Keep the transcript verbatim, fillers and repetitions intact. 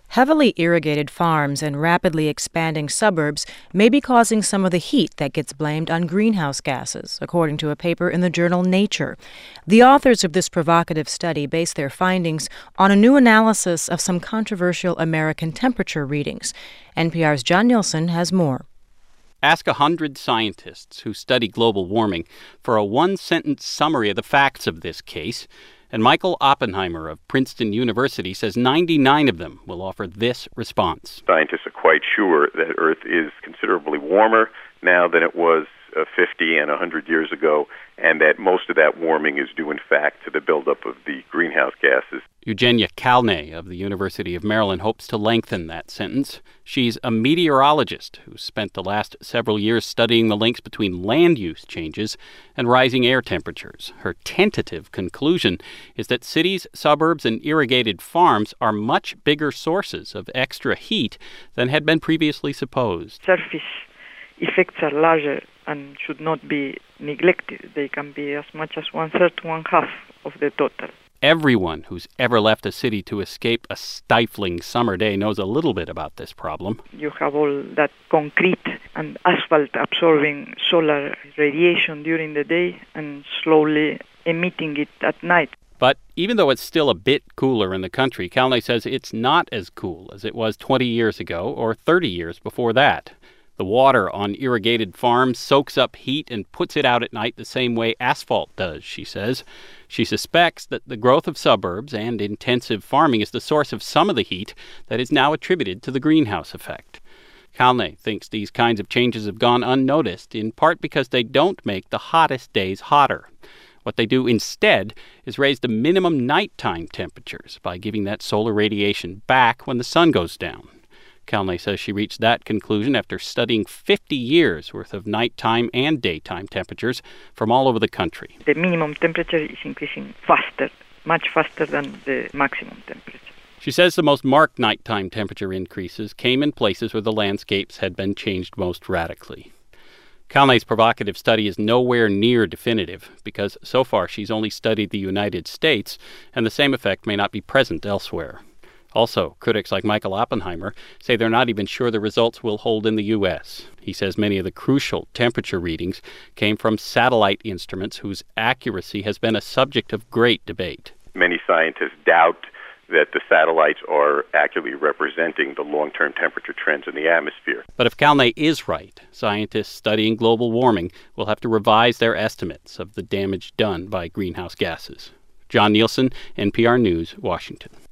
Heavily irrigated farms and rapidly expanding suburbs may be causing some of the heat that gets blamed on greenhouse gases, according to a paper in the journal Nature. The authors of this provocative study base their findings on a new analysis of some controversial American temperature readings. N P R's John Nielsen has more. Ask a hundred scientists who study global warming for a one-sentence summary of the facts of this case, and Michael Oppenheimer of Princeton University says ninety-nine of them will offer this response. Scientists are quite sure that Earth is considerably warmer now than it was uh, fifty and one hundred years ago, and that most of that warming is due, in fact, to the buildup of the greenhouse gases. Eugenia Kalnay of the University of Maryland hopes to lengthen that sentence. She's a meteorologist who spent the last several years studying the links between land use changes and rising air temperatures. Her tentative conclusion is that cities, suburbs, and irrigated farms are much bigger sources of extra heat than had been previously supposed. Surface effects are larger and should not be neglected. They can be as much as one-third to one-half of the total. Everyone who's ever left a city to escape a stifling summer day knows a little bit about this problem. You have all that concrete and asphalt absorbing solar radiation during the day and slowly emitting it at night. But even though it's still a bit cooler in the country, Kalnay says it's not as cool as it was twenty years ago or thirty years before that. The water on irrigated farms soaks up heat and puts it out at night the same way asphalt does, she says. She suspects that the growth of suburbs and intensive farming is the source of some of the heat that is now attributed to the greenhouse effect. Kalnay thinks these kinds of changes have gone unnoticed, in part because they don't make the hottest days hotter. What they do instead is raise the minimum nighttime temperatures by giving that solar radiation back when the sun goes down. Kalnay says she reached that conclusion after studying fifty years worth of nighttime and daytime temperatures from all over the country. The minimum temperature is increasing faster, much faster than the maximum temperature. She says the most marked nighttime temperature increases came in places where the landscapes had been changed most radically. Kalnay's provocative study is nowhere near definitive because so far she's only studied the United States, and the same effect may not be present elsewhere. Also, critics like Michael Oppenheimer say they're not even sure the results will hold in the U S. He says many of the crucial temperature readings came from satellite instruments whose accuracy has been a subject of great debate. Many scientists doubt that the satellites are accurately representing the long-term temperature trends in the atmosphere. But if Kalnay is right, scientists studying global warming will have to revise their estimates of the damage done by greenhouse gases. John Nielsen, N P R News, Washington.